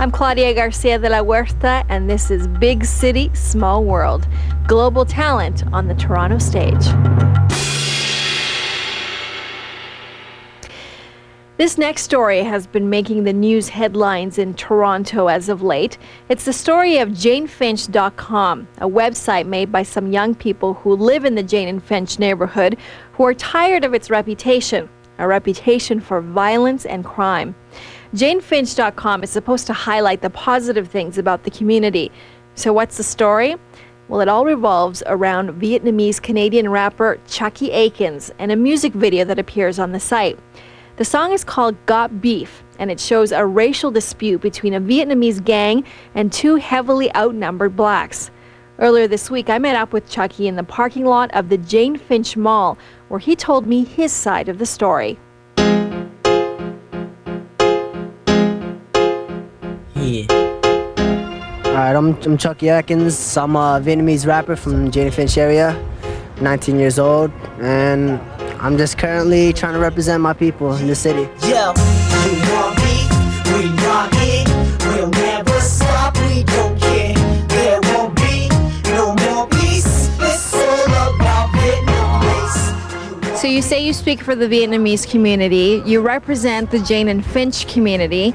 I'm Claudia Garcia de la Huerta, and this is Big City, Small World, global talent on the Toronto stage. This next story has been making the news headlines in Toronto as of late. It's the story of JaneFinch.com, a website made by some young people who live in the Jane and Finch neighborhood who are tired of its reputation, a reputation for violence and crime. JaneFinch.com is supposed to highlight the positive things about the community. So what's the story? Well, it all revolves around Vietnamese-Canadian rapper Chucky Akins and a music video that appears on the site. The song is called Got Beef, and it shows a racial dispute between a Vietnamese gang and two heavily outnumbered blacks. Earlier this week, I met up with Chucky in the parking lot of the Jane Finch Mall, where he told me his side of the story. Yeah. Alright, I'm Chucky Akins. I'm a Vietnamese rapper from the Jane Finch area, 19 years old, and I'm just currently trying to represent my people in the city. Yo, we want beef, we not it, we'll never stop, we don't care. There won't be no more peace, it's all about Vietnamese. So you say you speak for the Vietnamese community, you represent the Jane and Finch community,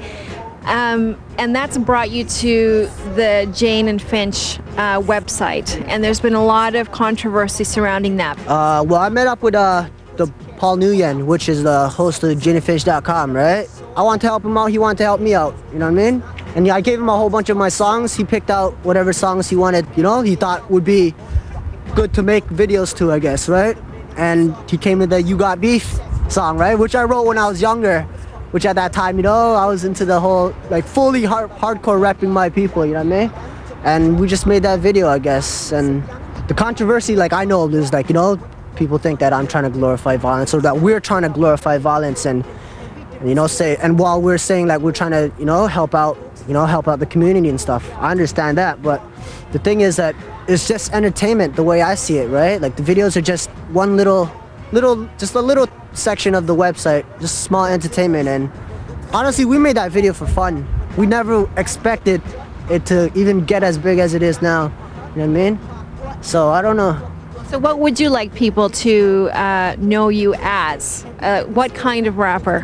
and that's brought you to the Jane and Finch website, and there's been a lot of controversy surrounding that. Well, I met up with the Paul Nguyen, which is the host of JaneFinch.com, right? I wanted to help him out, he wanted to help me out, you know what I mean? And I gave him a whole bunch of my songs. He picked out whatever songs he wanted, you know, he thought would be good to make videos to, I guess, right? And he came with the You Got Beef song, right? Which I wrote when I was younger, which at that time, you know, I was into the whole, like, fully hardcore repping my people, you know what I mean? And we just made that video, I guess. And the controversy, like, I know there's, like, you know, people think that I'm trying to glorify violence, or that we're trying to glorify violence, and you know, and while we're saying like we're trying to, you know, help out the community and stuff. I understand that, but the thing is that it's just entertainment the way I see it, right? Like the videos are just one just a little section of the website, just small entertainment. And honestly, we made that video for fun. We never expected it to even get as big as it is now. You know what I mean? So I don't know. So what would you like people to know you as? What kind of rapper?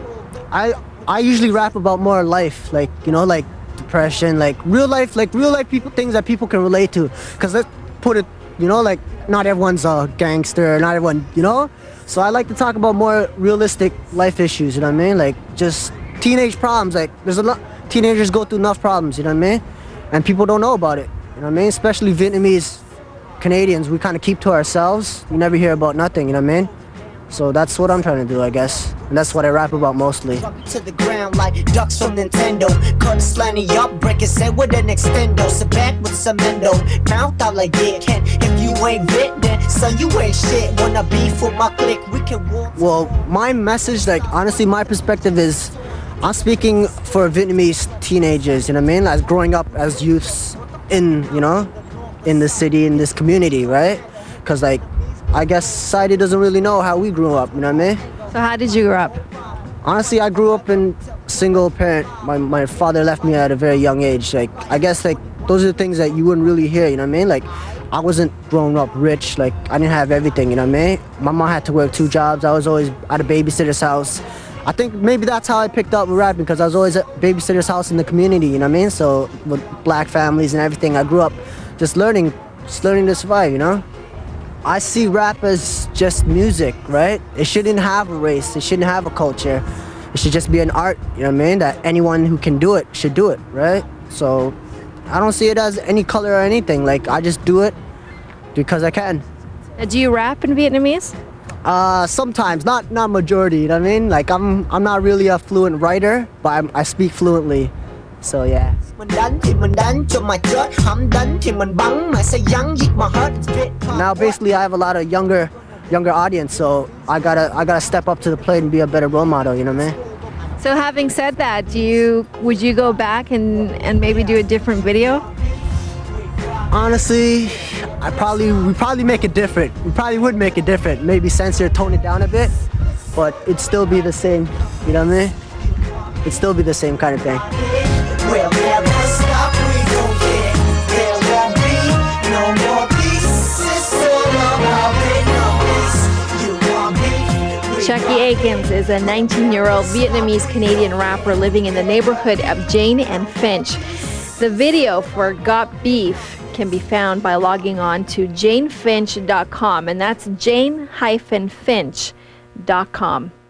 I usually rap about more life, like, you know, like depression, like real life people, things that people can relate to. Because let's put it, you know, like not everyone's a gangster, not everyone, you know? So I like to talk about more realistic life issues, you know what I mean? Like just teenage problems, like there's a lot, teenagers go through enough problems, you know what I mean? And people don't know about it, you know what I mean? Especially Vietnamese Canadians, we kind of keep to ourselves. We never hear about nothing, you know what I mean? So that's what I'm trying to do, I guess. And that's what I rap about mostly. To the ground like ducks from Nintendo. Cut slanty up, break his head with an extendo. Sit back with cemento, mouth out like Dick Kent. If you ain't Vit, then son, you ain't shit. Wanna beef with my clique, we can walk. Well, my message, like honestly, my perspective is, I'm speaking for Vietnamese teenagers, you know what I mean? As growing up as youths in, you know, in the city, in this community, right? Because like, I guess society doesn't really know how we grew up, you know what I mean? So how did you grow up? Honestly, I grew up in single parent. My father left me at a very young age. Like, I guess like, those are the things that you wouldn't really hear, you know what I mean? Like, I wasn't growing up rich, like, I didn't have everything, you know what I mean? My mom had to work 2 jobs, I was always at a babysitter's house. I think maybe that's how I picked up with rapping, because I was always at babysitter's house in the community, you know what I mean? So, with black families and everything, I grew up just learning to survive, you know? I see rap as just music, right? It shouldn't have a race, it shouldn't have a culture. It should just be an art, you know what I mean? That anyone who can do it should do it, right? So I don't see it as any color or anything. Like, I just do it because I can. Do you rap in Vietnamese? Sometimes, not majority, you know what I mean? Like, I'm not really a fluent writer, but I speak fluently. So yeah. Now basically I have a lot of younger audience, so I gotta step up to the plate and be a better role model, you know what I mean? So having said that, would you go back and maybe do a different video? Honestly, we probably make it different. We probably would make it different. Maybe censor, tone it down a bit, but it'd still be the same, you know what I mean? It'd still be the same kind of thing. We'll never stop, we gon' get it. There won't be no more peace. It's all about Vietnamese. You want me? Chucky Akins is a 19-year-old Vietnamese-Canadian rapper living in the neighborhood of Jane and Finch. The video for Got Beef can be found by logging on to janefinch.com, and that's jane-finch.com.